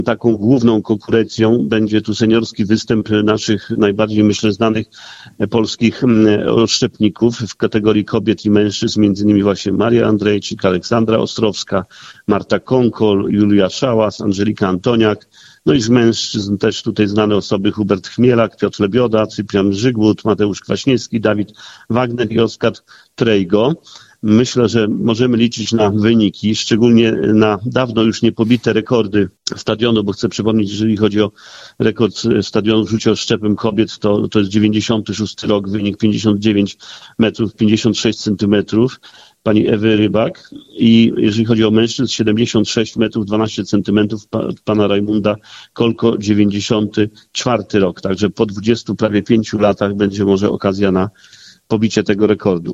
Taką główną konkurencją będzie tu seniorski występ naszych najbardziej, myślę, znanych polskich rozszczepników w kategorii kobiet i mężczyzn, między innymi właśnie Maria Andrejczyk, Aleksandra Ostrowska, Marta Konkol, Julia Szałas, Angelika Antoniak. No i z mężczyzn też tutaj znane osoby: Hubert Chmielak, Piotr Lebioda, Cyprian Żygłód, Mateusz Kwaśniewski, Dawid Wagner i Oskar Trejgo. Myślę, że możemy liczyć na wyniki, szczególnie na dawno już niepobite rekordy stadionu, bo chcę przypomnieć, jeżeli chodzi o rekord stadionu w rzucie oszczepem kobiet, to jest 96 rok, wynik 59 metrów, 56 centymetrów pani Ewy Rybak, i jeżeli chodzi o mężczyzn, 76 metrów, 12 centymetrów pana Rajmunda Kolko, 94 rok. Także po 20 prawie 5 latach będzie może okazja na pobicie tego rekordu.